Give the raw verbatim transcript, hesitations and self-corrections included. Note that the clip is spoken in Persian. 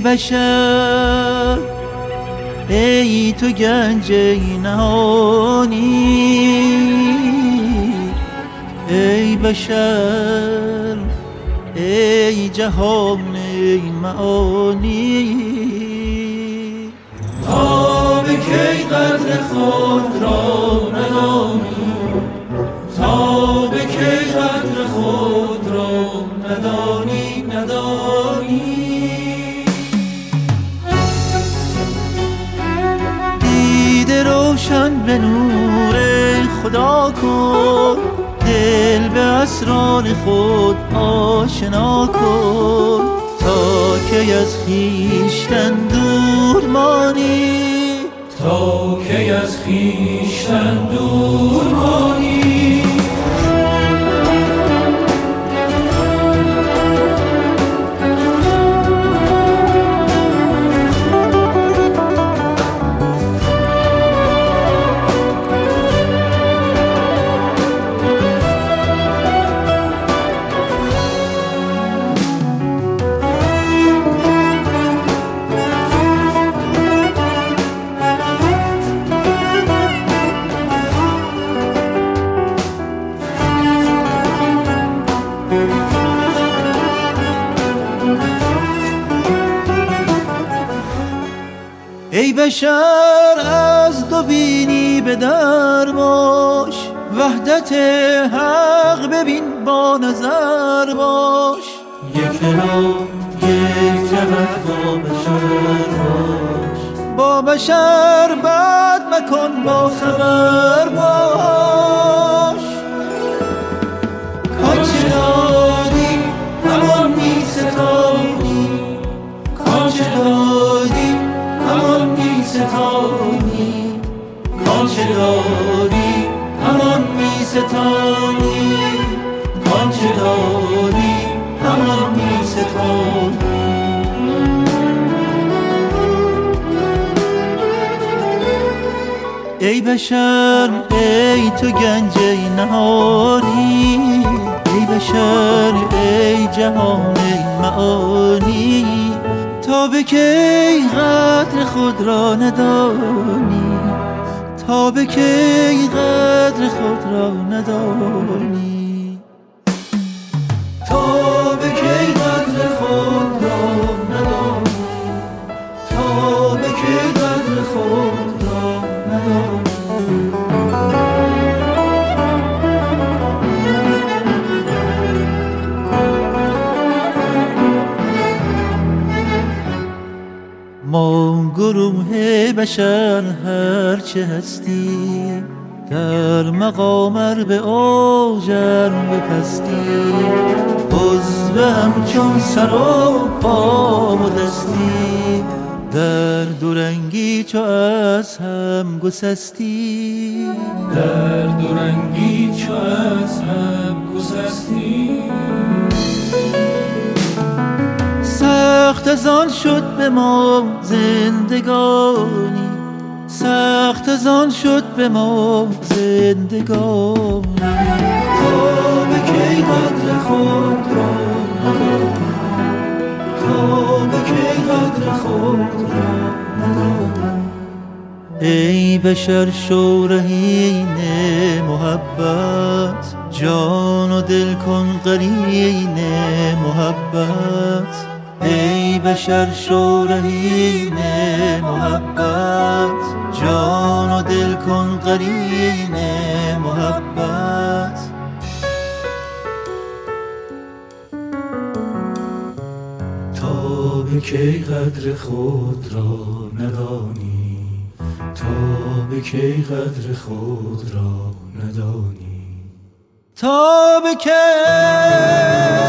بشر ای تو گنج نهانی، ای بشر ای جهان معانی، تا به کی قدر خود را ندانی، تا به کی قدر خود را ندانی ندانی. دیده روشن به نور خدا کن، دل به اسرار خود آشنا کن، تا که از خویشتن دور مانی، تا کی از خویشتن دور مانی. ای بشر از دو بینی به در باش، وحدت حق ببین با نظر باش، یک دل یک جهت با بشر باش، با بشر بد مکن با خبر باش. کانچه دادی همان می ستانی، کانچه دادی همان می ستانی، کانچه داری همان می ستانی، کانچه داری همان می ستانی. ای بشر ای تو گنج نهانی، ای بشر ای جهان معانی، تا به کی قدر خود را ندانی، تا به کی قدر خود را ندانی، تا به کی قدر خود را ندانی، تا به کی قدر خود را ندانی. ما گروه بشر هرچه هستی، در مقامر به اوجر به پستی، عضو همچون سر و پا و دستی، در دورنگی چو از هم گسستی، در دورنگی چو از هم گسستی. سخت از آن شد به ما زندگانی، سخت از آن شد به ما زندگانی، تا به کی قدر خود را ندانی، تا به کی قدر خود را ندانی. ای بشر شو رهین محبت، جان و دل کن قرین محبت، ای بشر شو رهین محبت، جان و دل کن قرین محبت. تا به کی قدر خود را ندانی، تا به کی قدر خود را ندانی، تا به کی